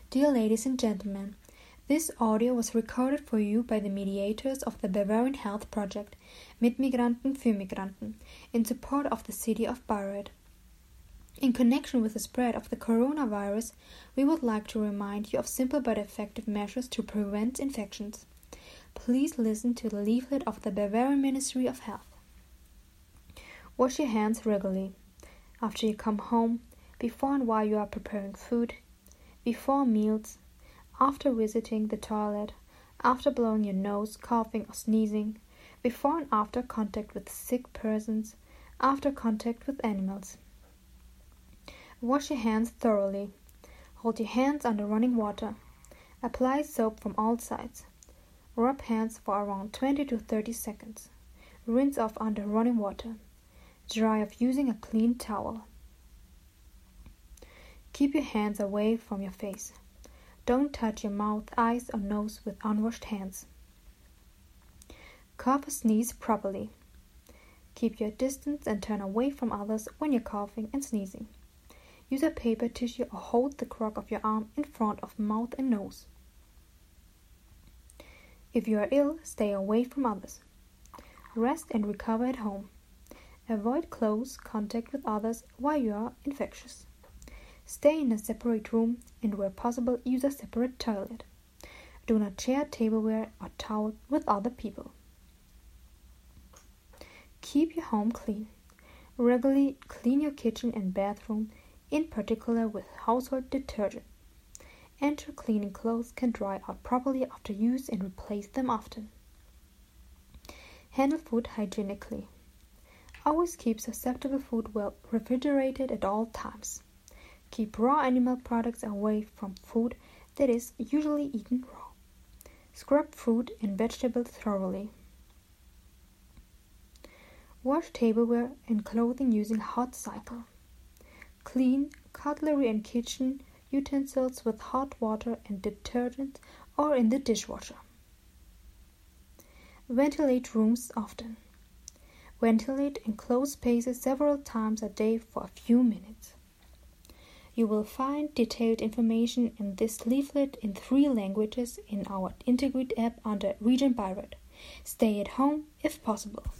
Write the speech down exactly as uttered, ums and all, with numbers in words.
Dear ladies and gentlemen, this audio was recorded for you by the mediators of the Bavarian Health Project, Mitmigranten für Migranten, in support of the city of Bayreuth. In connection with the spread of the coronavirus, we would like to remind you of simple but effective measures to prevent infections. Please listen to the leaflet of the Bavarian Ministry of Health. Wash your hands regularly. After you come home, before and while you are preparing food, before meals, after visiting the toilet, after blowing your nose, coughing or sneezing, before and after contact with sick persons, after contact with animals. Wash your hands thoroughly. Hold your hands under running water. Apply soap from all sides. Rub hands for around twenty to thirty seconds. Rinse off under running water. Dry off using a clean towel. Keep your hands away from your face. Don't touch your mouth, eyes, or nose with unwashed hands. Cough or sneeze properly. Keep your distance and turn away from others when you're coughing and sneezing. Use a paper tissue or hold the crook of your arm in front of mouth and nose. If you are ill, stay away from others. Rest and recover at home. Avoid close contact with others while you are infectious. Stay in a separate room and where possible use a separate toilet. Do not share tableware or towel with other people. Keep your home clean. Regularly clean your kitchen and bathroom, in particular with household detergent. Enter cleaning clothes can dry out properly after use and replace them often. Handle food hygienically. Always keep susceptible food well refrigerated at all times. Keep raw animal products away from food that is usually eaten raw. Scrub fruit and vegetables thoroughly. Wash tableware and clothing using hot cycle. Clean cutlery and kitchen utensils with hot water and detergent or in the dishwasher. Ventilate rooms often. Ventilate enclosed spaces several times a day for a few minutes. You will find detailed information in this leaflet in three languages in our Integrate app under Region Bayreuth. Stay at home if possible.